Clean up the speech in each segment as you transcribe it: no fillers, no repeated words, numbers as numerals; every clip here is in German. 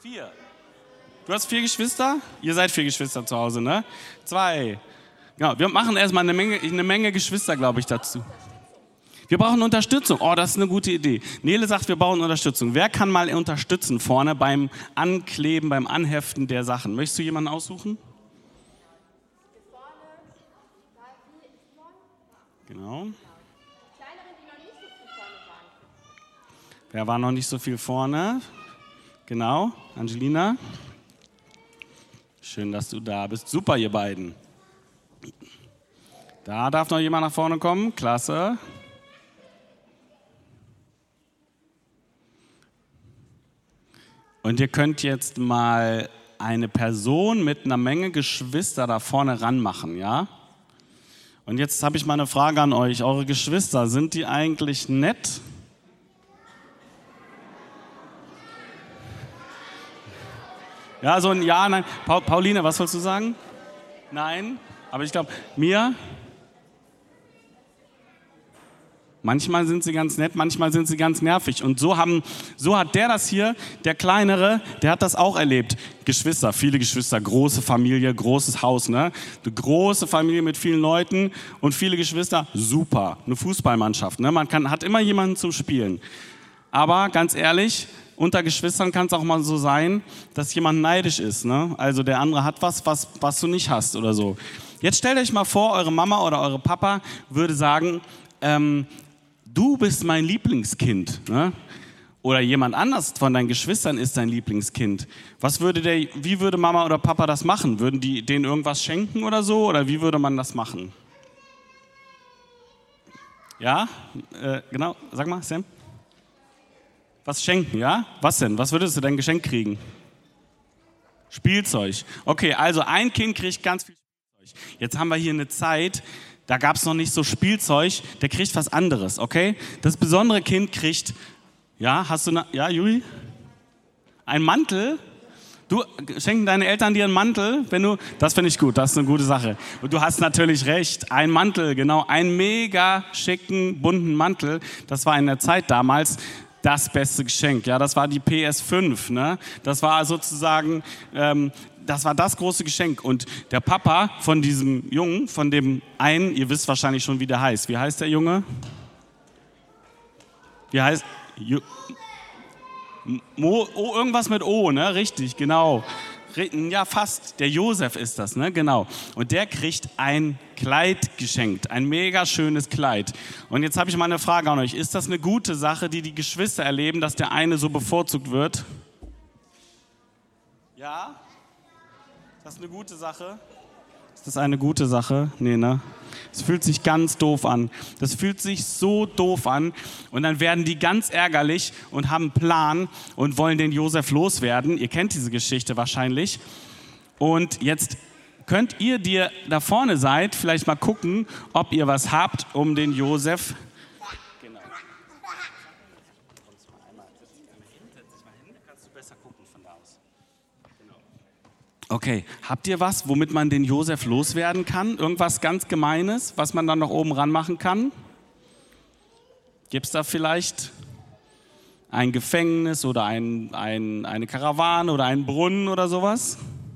4. Du hast 4 Geschwister? Ihr seid 4 Geschwister zu Hause, ne? 2. Genau, wir machen erstmal eine Menge Geschwister, glaube ich, dazu. Wir brauchen Unterstützung. Oh, das ist eine gute Idee. Nele sagt, wir brauchen Unterstützung. Wer kann mal unterstützen vorne beim Ankleben, beim Anheften der Sachen? Möchtest du jemanden aussuchen? Genau. Wer war noch nicht so viel vorne? Genau, Angelina. Schön, dass du da bist. Super, ihr beiden. Da darf noch jemand nach vorne kommen. Klasse. Und ihr könnt jetzt mal eine Person mit einer Menge Geschwister da vorne ranmachen, ja? Und jetzt habe ich mal eine Frage an euch. Eure Geschwister, sind die eigentlich nett? Ja, so ein Ja, nein. Pauline, was sollst du sagen? Nein, aber ich glaube, Mia? Manchmal sind sie ganz nett, manchmal sind sie ganz nervig. Und so hat der das hier, der Kleinere, der hat das auch erlebt. Geschwister, viele Geschwister, große Familie, großes Haus, ne? Eine große Familie mit vielen Leuten und viele Geschwister, super. Eine Fußballmannschaft, ne? Hat immer jemanden zum Spielen. Aber ganz ehrlich, unter Geschwistern kann es auch mal so sein, dass jemand neidisch ist, ne? Also der andere hat was du nicht hast oder so. Jetzt stellt euch mal vor, eure Mama oder eure Papa würde sagen, du bist mein Lieblingskind, ne? Oder jemand anders von deinen Geschwistern ist dein Lieblingskind. Wie würde Mama oder Papa das machen? Würden die denen irgendwas schenken oder so? Oder wie würde man das machen? Ja, genau, sag mal, Sam. Was schenken, ja? Was denn? Was würdest du denn geschenkt kriegen? Spielzeug. Okay, also ein Kind kriegt ganz viel Spielzeug. Jetzt haben wir hier eine Zeit, da gab es noch nicht so Spielzeug, der kriegt was anderes, okay? Das besondere Kind kriegt, ja, ja, Juli? Ein Mantel? Du, schenken deine Eltern dir einen Mantel? Das finde ich gut, das ist eine gute Sache. Und du hast natürlich recht, ein Mantel, genau, einen mega schicken, bunten Mantel. Das war in der Zeit damals das beste Geschenk, ja, das war die PS5, ne? Das war sozusagen, das war das große Geschenk. Und der Papa von diesem Jungen, von dem einen, ihr wisst wahrscheinlich schon, wie der heißt. Wie heißt der Junge? Wie heißt? Irgendwas mit O, ne? Richtig, genau. Ja, fast. Der Josef ist das, ne? Genau. Und der kriegt ein Kleid geschenkt. Ein mega schönes Kleid. Und jetzt habe ich mal eine Frage an euch. Ist das eine gute Sache, die die Geschwister erleben, dass der eine so bevorzugt wird? Ja? Ist das eine gute Sache? Ist das eine gute Sache? Nee, ne? Es fühlt sich ganz doof an. Das fühlt sich so doof an. Und dann werden die ganz ärgerlich und haben einen Plan und wollen den Josef loswerden. Ihr kennt diese Geschichte wahrscheinlich. Und jetzt könnt ihr, die ihr da vorne seid, vielleicht mal gucken, ob ihr was habt, um den Josef... Genau. Okay, habt ihr was, womit man den Josef loswerden kann? Irgendwas ganz Gemeines, was man dann noch oben ranmachen kann? Gibt es da vielleicht ein Gefängnis oder eine Karawane oder einen Brunnen oder sowas?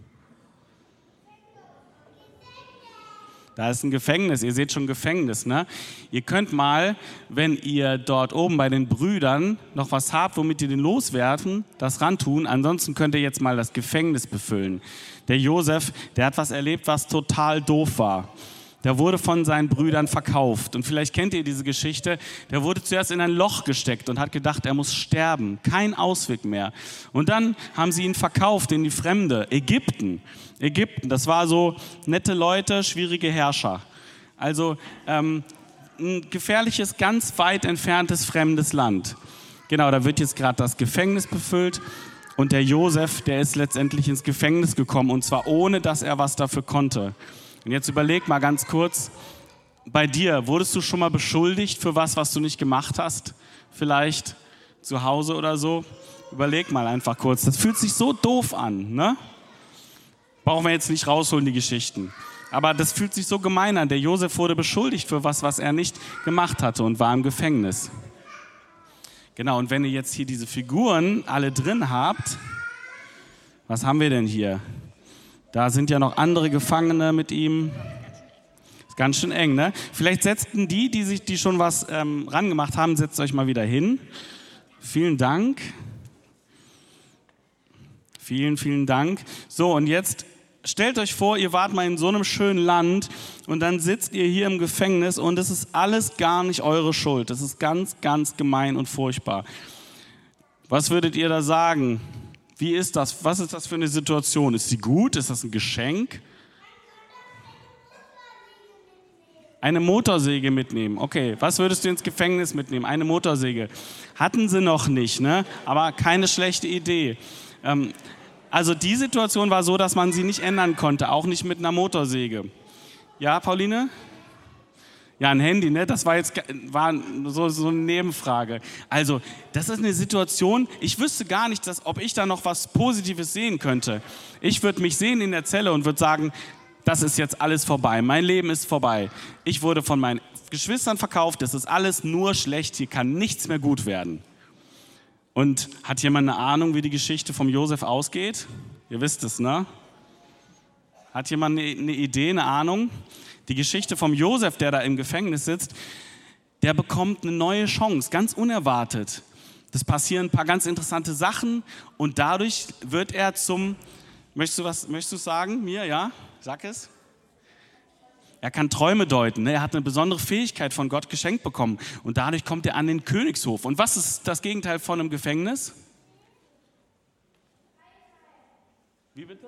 Da ist ein Gefängnis, ihr seht schon Gefängnis, ne? Ihr könnt mal, wenn ihr dort oben bei den Brüdern noch was habt, womit ihr den loswerden, das rantun. Ansonsten könnt ihr jetzt mal das Gefängnis befüllen. Der Josef, der hat was erlebt, was total doof war. Der wurde von seinen Brüdern verkauft. Und vielleicht kennt ihr diese Geschichte. Der wurde zuerst in ein Loch gesteckt und hat gedacht, er muss sterben. Kein Ausweg mehr. Und dann haben sie ihn verkauft in die Fremde, Ägypten. Das war so nette Leute, schwierige Herrscher. Also ein gefährliches, ganz weit entferntes fremdes Land. Genau, da wird jetzt gerade das Gefängnis befüllt. Und der Josef, der ist letztendlich ins Gefängnis gekommen. Und zwar ohne, dass er was dafür konnte. Und jetzt überleg mal ganz kurz, bei dir, wurdest du schon mal beschuldigt für was du nicht gemacht hast? Vielleicht zu Hause oder so? Überleg mal einfach kurz. Das fühlt sich so doof an, ne? Brauchen wir jetzt nicht rausholen, die Geschichten. Aber das fühlt sich so gemein an. Der Josef wurde beschuldigt für was er nicht gemacht hatte und war im Gefängnis. Genau, und wenn ihr jetzt hier diese Figuren alle drin habt, Was haben wir denn hier? Da sind ja noch andere Gefangene mit ihm. Ist ganz schön eng, ne? Vielleicht setzten die schon was rangemacht haben, setzt euch mal wieder hin. Vielen Dank. Vielen, vielen Dank. So, und jetzt stellt euch vor, ihr wart mal in so einem schönen Land und dann sitzt ihr hier im Gefängnis und es ist alles gar nicht eure Schuld. Das ist ganz, ganz gemein und furchtbar. Was würdet ihr da sagen? Wie ist das? Was ist das für eine Situation? Ist sie gut? Ist das ein Geschenk? Eine Motorsäge mitnehmen. Okay, was würdest du ins Gefängnis mitnehmen? Eine Motorsäge. Hatten sie noch nicht, ne? Aber keine schlechte Idee. Also die Situation war so, dass man sie nicht ändern konnte, auch nicht mit einer Motorsäge. Ja, Pauline? Ja, ein Handy, ne? Das war so eine Nebenfrage. Also, das ist eine Situation, ich wüsste gar nicht, ob ich da noch was Positives sehen könnte. Ich würde mich sehen in der Zelle und würde sagen, das ist jetzt alles vorbei, mein Leben ist vorbei. Ich wurde von meinen Geschwistern verkauft, das ist alles nur schlecht, hier kann nichts mehr gut werden. Und hat jemand eine Ahnung, wie die Geschichte vom Josef ausgeht? Ihr wisst es, ne? Hat jemand eine Idee, eine Ahnung? Die Geschichte vom Josef, der da im Gefängnis sitzt, der bekommt eine neue Chance, ganz unerwartet. Das passieren ein paar ganz interessante Sachen und dadurch wird er zum, möchtest du sagen mir, ja? Sag es. Er kann Träume deuten, ne? Er hat eine besondere Fähigkeit von Gott geschenkt bekommen und dadurch kommt er an den Königshof. Und was ist das Gegenteil von einem Gefängnis? Wie bitte?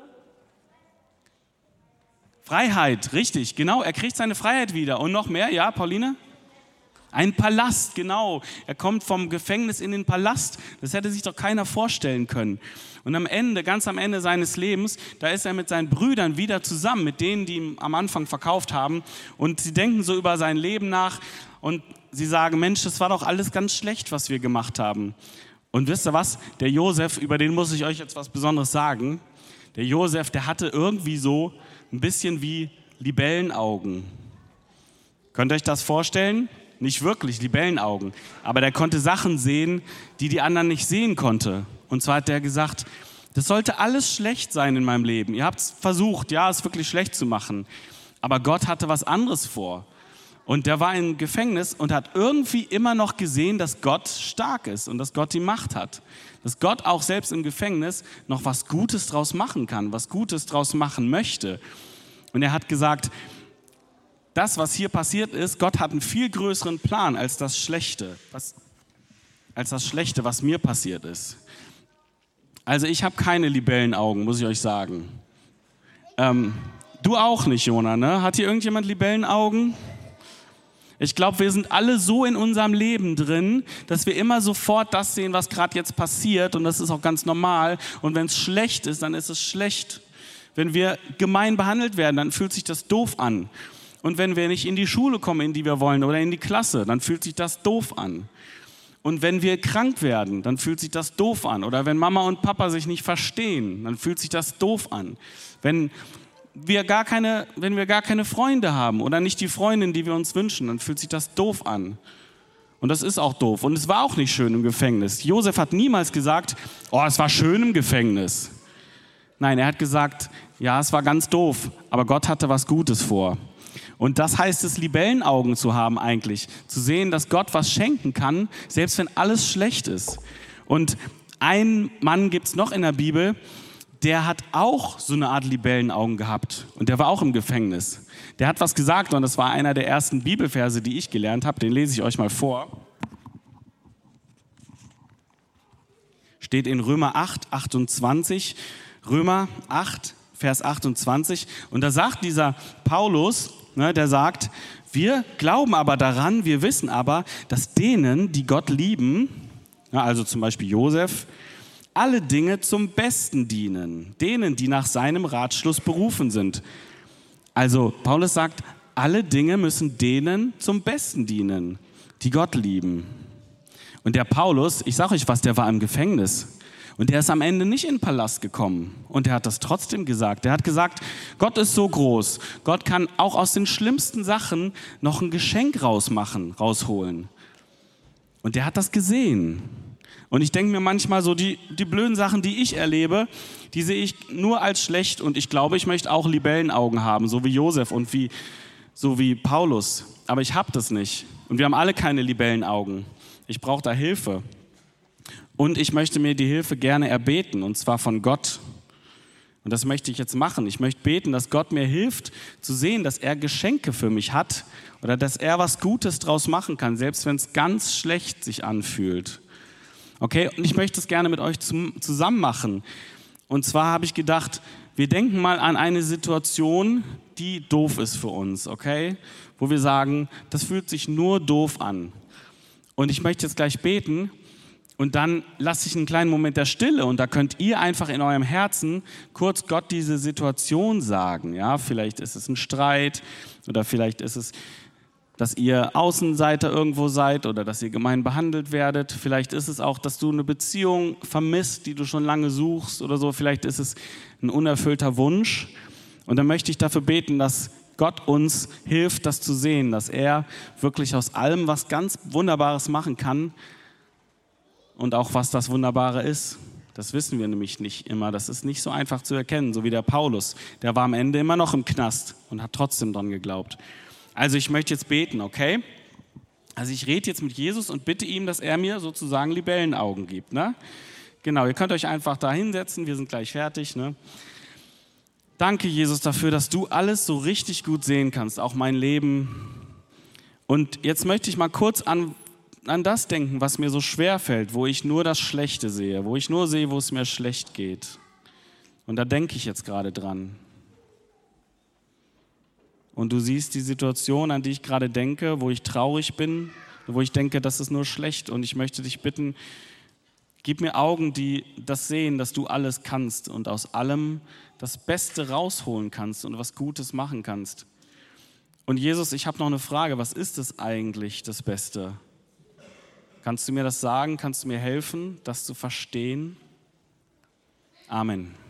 Freiheit, richtig, genau. Er kriegt seine Freiheit wieder. Und noch mehr, ja, Pauline? Ein Palast, genau. Er kommt vom Gefängnis in den Palast. Das hätte sich doch keiner vorstellen können. Und ganz am Ende seines Lebens, da ist er mit seinen Brüdern wieder zusammen, mit denen, die ihn am Anfang verkauft haben. Und sie denken so über sein Leben nach und sie sagen, Mensch, das war doch alles ganz schlecht, was wir gemacht haben. Und wisst ihr was? Der Josef, über den muss ich euch jetzt was Besonderes sagen. Der Josef, der hatte irgendwie so ein bisschen wie Libellenaugen. Könnt ihr euch das vorstellen? Nicht wirklich Libellenaugen, aber der konnte Sachen sehen, die die anderen nicht sehen konnte. Und zwar hat der gesagt, das sollte alles schlecht sein in meinem Leben. Ihr habt es versucht, ja, es wirklich schlecht zu machen. Aber Gott hatte was anderes vor. Und der war im Gefängnis und hat irgendwie immer noch gesehen, dass Gott stark ist und dass Gott die Macht hat. Dass Gott auch selbst im Gefängnis noch was Gutes draus machen kann, was Gutes draus machen möchte. Und er hat gesagt, das, was hier passiert ist, Gott hat einen viel größeren Plan als das Schlechte, was mir passiert ist. Also ich habe keine Libellenaugen, muss ich euch sagen. Du auch nicht, Jona, ne? Hat hier irgendjemand Libellenaugen? Ich glaube, wir sind alle so in unserem Leben drin, dass wir immer sofort das sehen, was gerade jetzt passiert. Und das ist auch ganz normal. Und wenn es schlecht ist, dann ist es schlecht. Wenn wir gemein behandelt werden, dann fühlt sich das doof an. Und wenn wir nicht in die Schule kommen, in die wir wollen, oder in die Klasse, dann fühlt sich das doof an. Und wenn wir krank werden, dann fühlt sich das doof an. Oder wenn Mama und Papa sich nicht verstehen, dann fühlt sich das doof an. Wenn wir gar keine Freunde haben oder nicht die Freundin, die wir uns wünschen, dann fühlt sich das doof an. Und das ist auch doof. Und es war auch nicht schön im Gefängnis. Josef hat niemals gesagt, oh, es war schön im Gefängnis. Nein, er hat gesagt, ja, es war ganz doof, aber Gott hatte was Gutes vor. Und das heißt es, Libellenaugen zu haben eigentlich. Zu sehen, dass Gott was schenken kann, selbst wenn alles schlecht ist. Und einen Mann gibt es noch in der Bibel, der hat auch so eine Art Libellenaugen gehabt. Und der war auch im Gefängnis. Der hat was gesagt und das war einer der ersten Bibelverse, die ich gelernt habe. Den lese ich euch mal vor. Steht in Römer 8, 28. Römer 8, Vers 28. Und da sagt dieser Paulus, der sagt, wir glauben aber daran, wir wissen aber, dass denen, die Gott lieben, also zum Beispiel Josef, alle Dinge zum Besten dienen, denen, die nach seinem Ratschluss berufen sind. Also Paulus sagt, alle Dinge müssen denen zum Besten dienen, die Gott lieben. Und der Paulus, ich sage euch was, der war im Gefängnis. Und der ist am Ende nicht in den Palast gekommen. Und er hat das trotzdem gesagt. Er hat gesagt, Gott ist so groß. Gott kann auch aus den schlimmsten Sachen noch ein Geschenk rausholen. Und der hat das gesehen. Und ich denke mir manchmal so, die blöden Sachen, die ich erlebe, die sehe ich nur als schlecht. Und ich glaube, ich möchte auch Libellenaugen haben, so wie Josef und so wie Paulus. Aber ich habe das nicht. Und wir haben alle keine Libellenaugen. Ich brauche da Hilfe. Und ich möchte mir die Hilfe gerne erbeten, und zwar von Gott. Und das möchte ich jetzt machen. Ich möchte beten, dass Gott mir hilft, zu sehen, dass er Geschenke für mich hat oder dass er was Gutes draus machen kann, selbst wenn es ganz schlecht sich anfühlt. Okay, und ich möchte es gerne mit euch zusammen machen. Und zwar habe ich gedacht, wir denken mal an eine Situation, die doof ist für uns, okay? Wo wir sagen, das fühlt sich nur doof an. Und ich möchte jetzt gleich beten und dann lasse ich einen kleinen Moment der Stille und da könnt ihr einfach in eurem Herzen kurz Gott diese Situation sagen. Ja, vielleicht ist es ein Streit oder vielleicht ist es, dass ihr Außenseiter irgendwo seid oder dass ihr gemein behandelt werdet. Vielleicht ist es auch, dass du eine Beziehung vermisst, die du schon lange suchst oder so. Vielleicht ist es ein unerfüllter Wunsch. Und dann möchte ich dafür beten, dass Gott uns hilft, das zu sehen, dass er wirklich aus allem was ganz Wunderbares machen kann und auch was das Wunderbare ist. Das wissen wir nämlich nicht immer. Das ist nicht so einfach zu erkennen, so wie der Paulus. Der war am Ende immer noch im Knast und hat trotzdem dran geglaubt. Also ich möchte jetzt beten, okay? Also ich rede jetzt mit Jesus und bitte ihm, dass er mir sozusagen Libellenaugen gibt, ne? Genau, ihr könnt euch einfach da hinsetzen, wir sind gleich fertig, ne? Danke, Jesus, dafür, dass du alles so richtig gut sehen kannst, auch mein Leben. Und jetzt möchte ich mal kurz an das denken, was mir so schwer fällt, wo ich nur das Schlechte sehe, wo ich nur sehe, wo es mir schlecht geht. Und da denke ich jetzt gerade dran. Und du siehst die Situation, an die ich gerade denke, wo ich traurig bin, wo ich denke, das ist nur schlecht. Und ich möchte dich bitten, gib mir Augen, die das sehen, dass du alles kannst und aus allem das Beste rausholen kannst und was Gutes machen kannst. Und Jesus, ich habe noch eine Frage, was ist es eigentlich, das Beste? Kannst du mir das sagen? Kannst du mir helfen, das zu verstehen? Amen.